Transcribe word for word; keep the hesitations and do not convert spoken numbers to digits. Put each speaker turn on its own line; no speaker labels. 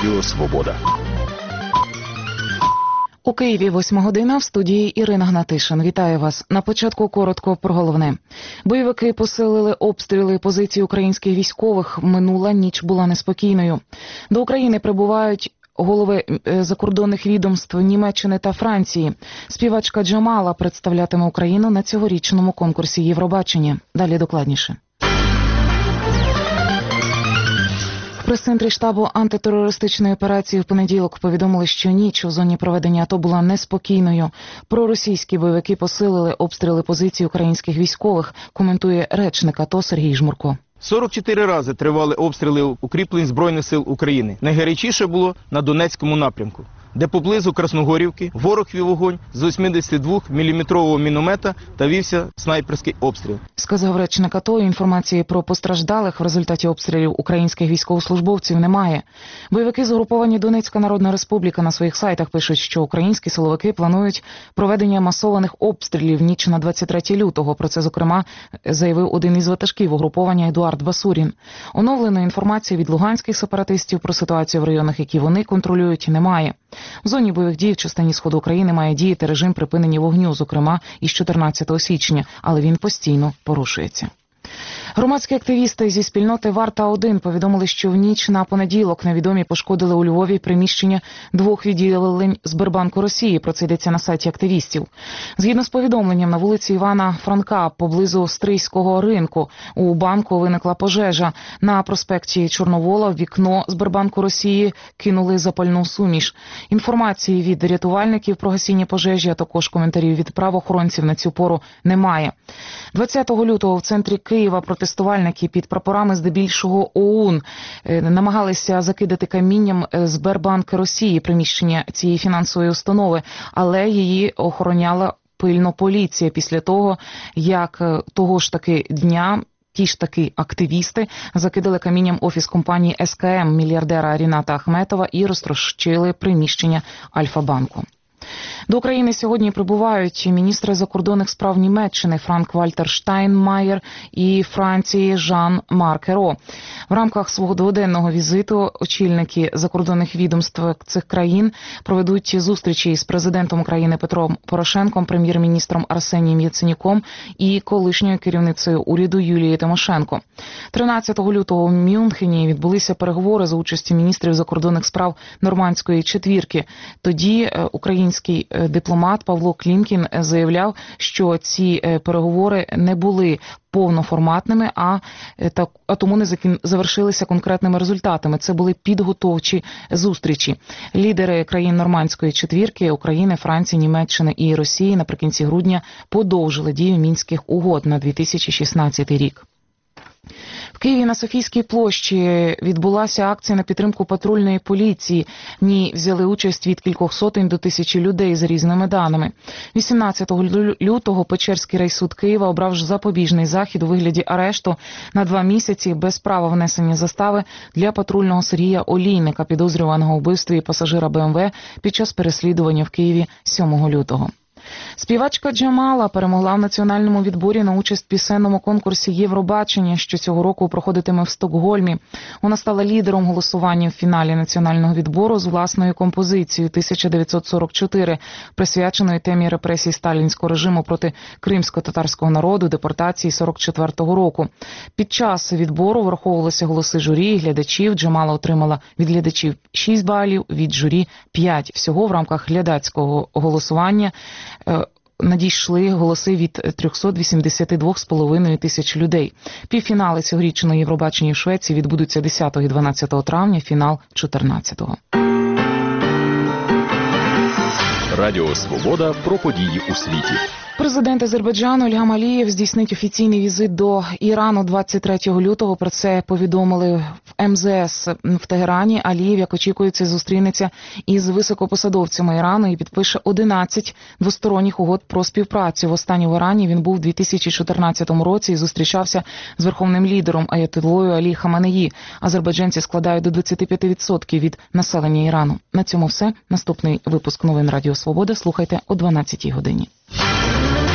Радіо Свобода.
У Києві восьма година, в студії Ірина Гнатишин. Вітаю вас. На початку коротко про головне. Бойовики посилили обстріли позицій українських військових. Минула ніч була неспокійною. До України прибувають голови закордонних відомств Німеччини та Франції. Співачка Джамала представлятиме Україну на цьогорічному конкурсі Євробачення. Далі докладніше. В прес-центрі штабу антитерористичної операції в понеділок повідомили, що ніч у зоні проведення АТО була неспокійною. Проросійські бойовики посилили обстріли позицій українських військових, коментує речник АТО Сергій Жмурко.
сорок чотири рази тривали обстріли укріплень Збройних сил України. Найгарячіше було на Донецькому напрямку, де поблизу Красногорівки ворог вів вогонь з вісімдесятидвоміліметрового міномета та вівся снайперський обстріл.
Сказав речник АТО, інформації про постраждалих в результаті обстрілів українських військовослужбовців немає. Бойовики з угруповані Донецька Народна Республіка на своїх сайтах пишуть, що українські силовики планують проведення масованих обстрілів ніч на двадцять третє лютого. Про це, зокрема, заявив один із ватажків угруповання Едуард Басурін. Оновленої інформації від луганських сепаратистів про ситуацію в районах, які вони контролюють, немає. В зоні бойових дій в частині Сходу України має діяти режим припинення вогню, зокрема із чотирнадцятого січня, але він постійно порушується. Громадські активісти зі спільноти Варта один повідомили, що в ніч на понеділок невідомі пошкодили у Львові приміщення двох відділень Сбербанку Росії. Про це йдеться на сайті активістів. Згідно з повідомленням, на вулиці Івана Франка, поблизу Стрийського ринку, у банку виникла пожежа. На проспекті Чорновола в вікно Сбербанку Росії кинули запальну суміш. Інформації від рятувальників про гасіння пожежі, а також коментарів від правоохоронців на цю пору немає. двадцятого лютого в центрі Києва протестувальники під прапорами здебільшого ОУН намагалися закидати камінням Сбербанк Росії, приміщення цієї фінансової установи, але її охороняла пильно поліція після того, як того ж таки дня ті ж таки активісти закидали камінням офіс компанії ес ка ем мільярдера Ріната Ахметова і розтрощили приміщення Альфа-банку. До України сьогодні прибувають міністри закордонних справ Німеччини Франк-Вальтер Штайнмаєр і Франції Жан-Марк Еро. В рамках свого дводенного візиту очільники закордонних відомств цих країн проведуть зустрічі із президентом України Петром Порошенком, прем'єр-міністром Арсенієм Яценюком і колишньою керівницею уряду Юлією Тимошенко. тринадцятого лютого в Мюнхені відбулися переговори за участі міністрів закордонних справ Нормандської четвірки. Тоді український дипломат Павло Клімкін заявляв, що ці переговори не були повноформатними, а, а тому не завершилися конкретними результатами. Це були підготовчі зустрічі. Лідери країн Нормандської четвірки – України, Франції, Німеччини і Росії – наприкінці грудня подовжили дію Мінських угод на дві тисячі шістнадцятий рік. В Києві на Софійській площі відбулася акція на підтримку патрульної поліції. В ній взяли участь від кількох сотень до тисячі людей з різними даними. вісімнадцятого лютого Печерський райсуд Києва обрав запобіжний захід у вигляді арешту на два місяці без права внесення застави для патрульного Сергія Олійника, підозрюваного у вбивстві пасажира Бе Ем Ве під час переслідування в Києві сьомого лютого. Співачка Джамала перемогла в національному відборі на участь в пісенному конкурсі Євробачення, що цього року проходитиме в Стокгольмі. Вона стала лідером голосування в фіналі національного відбору з власною композицією тисяча дев'ятсот сорок чотири, присвяченою темі репресій сталінського режиму проти кримсько-татарського народу, депортації сорок четвертого року. Під час відбору враховувалися голоси журі і глядачів. Джамала отримала від глядачів шість балів, від журі п'ять. Всього в рамках глядацького голосування надійшли голоси від триста вісімдесят два з половиною тисяч людей. Півфінали цьогорічного Євробачення в Швеції відбудуться десятого і дванадцятого травня, фінал чотирнадцятого.
Радіо Свобода про події у світі.
Президент Азербайджану Ільгам Алієв здійснить офіційний візит до Ірану двадцять третього лютого. Про це повідомили в ем зе ес в Тегерані. Алієв, як очікується, зустрінеться із високопосадовцями Ірану і підпише одинадцять двосторонніх угод про співпрацю. Востаннє в Ірані він був у дві тисячі чотирнадцятому році і зустрічався з верховним лідером аятоллою Алі Хаменеї. Азербайджанці складають до двадцять п'ять відсотків від населення Ірану. На цьому все. Наступний випуск новин Радіо Свобода слухайте о дванадцятій годині.